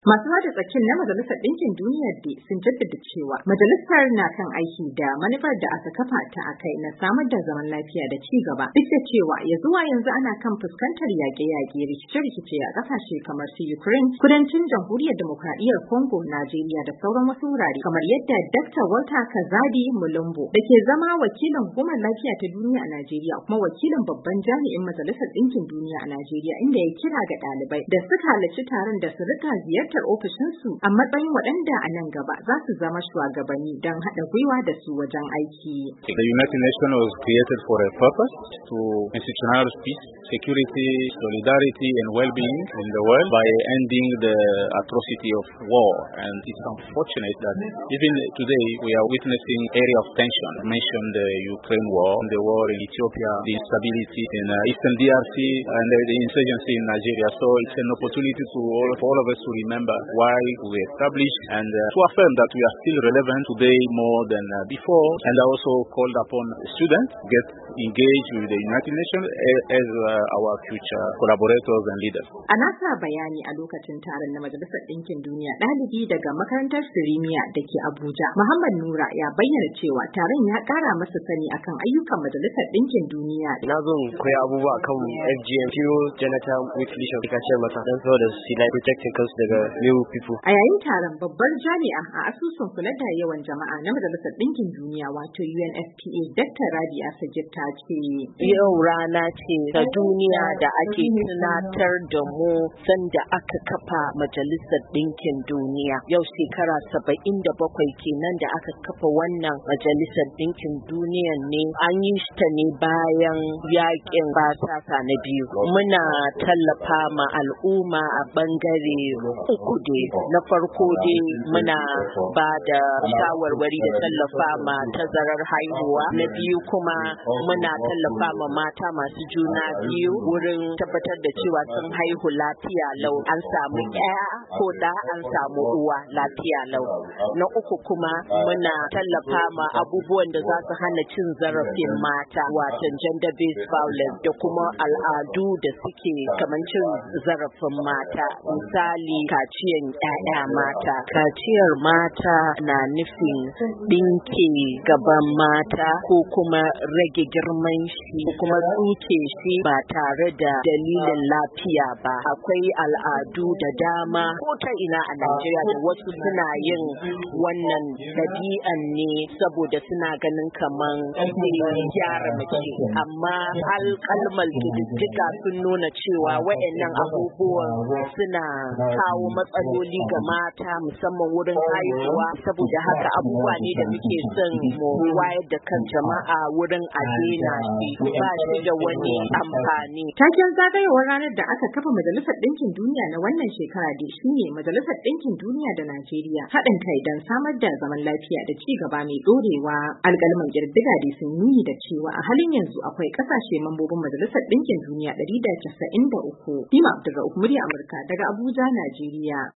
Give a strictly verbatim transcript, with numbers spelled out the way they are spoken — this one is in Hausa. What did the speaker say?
Masu ruwa da tsakin na Majalisar Ɗinkin Duniya dai sun jaddada cewa majalisar na kan aiki da manufar da aka kafa ta a kai na samar da zaman lafiya da ci gaba, duk da cewa ya zuwa yanzu ana kan fuskantar yaƙe-yaƙe, rikice-rikice a ƙasashe kamar su Ukraine, kudancin Jamhuriyar Dimokuraɗiyyar Congo, Najeriya da sauran wasu wurare, kamar yadda Dakta Walter Kazadi Mulumbu da ke zama wakilin Hukumar Lafiya ta Duniya a Najeriya kuma wakilin babban jami'in Majalisar Ɗinkin Duniya a Najeriya, inda ya kira ga ɗalibai da suka halarci taron da su rika ziyartar ofishinsu a matsayin waɗanda a nan gaba za su zama shugabanni don haɗa gwiwa da su wajen aiki. The United Nations was created for a purpose, to institutionalize peace, security, solidarity and well-being in the world by ending the atrocity of war. And it's unfortunate that even today we are witnessing area of tension. I mentioned the Ukraine war, the war in Ethiopia, the instability in uh, Eastern D R C and uh, the insurgency in Nigeria. So it's an opportunity to all, for all of us to remember why we established and uh, to affirm that we are still relevant today more than uh, before. And I also called upon students to get engaged with the United Nations as, as uh, our future collaborators and leaders. A nasa bayani a lokacin taron na Majalisar Ɗinkin Duniya, ɗalibi daga makarantar Sirimiya da ke Abuja, Muhammad Nura ya bayyana cewa taron ya ƙara masa sani akan ayyukan Majalisar Ɗinkin Duniya. Na zo koya abubuwa kan F G M, Pure Genital Mutilation, ka ce masa don saboda su na protecting kansu daga new people. A yayin taron, babbar jami'a a asusun kula da yawan jama'a na Majalisar Ɗinkin Duniya wato U N F P A, Dakta Rabi'a Sagir ta ce, yau rana ce ta duniya da ake tunatar da mu sanda aka kafa Majalisar Ɗinkin Duniya. Yau shekara saba'in da bakwai kenan da aka kafa wannan Majalisar Ɗinkin Duniya ne. An yi ta ne bayan yakin basasa na biyu. Muna tallafa ma al'umma a bangare uku dai. Na farko dai muna ba da shawarwari da tallafa ma tazarar haihuwa. Na biyu kuma muna tallafa ma mata masu juna biyu wurin tabbatar da cewa sun haihu lafiya lau, an samu ɗaya ko da an samu uwa lafiya lau. Na uku kuma muna tallafa ma abubuwan da za su hana cin zarafin mata, wato gender based violence, da kuma al'adu da suke kamar cin zarafin mata, misali kaciyan ƴaƴa mata. Kaciyar mata na nufin ɗinke gaban mata ko kuma rage girman shi ko kuma tsuke shi ba tare da dalilin lafiya ba. Akwai al'adu da dama ko ta ina a Najeriya da wasu suna yin wannan ɗabi'an ne saboda suna ganin kaman zai gyara mace, amma alƙalmal ƙididdiga sun nuna cewa waɗannan abubuwan suna kawo matsaloli ga mata musamman wurin haihuwa. Saboda haka abubuwa ne da muke son mu wayar da kan jama'a wurin a daina shi, ba shi da wani amfani. Taken zagayowar ranar da aka kafa Majalisar Ɗinkin Duniya na wannan shekara dai shine Majalisar Ɗinkin Duniya da Najeriya haɗin kai don samar da zaman lafiya da ci gaba mai ɗorewa. Alƙalman ƙididdiga dai sun nuni da cewa a halin yanzu akwai ƙasashe mambobin Majalisar Ɗinkin Duniya ɗari da casa'in da uku. Hima daga Murya Amurka daga Abuja, Najeriya.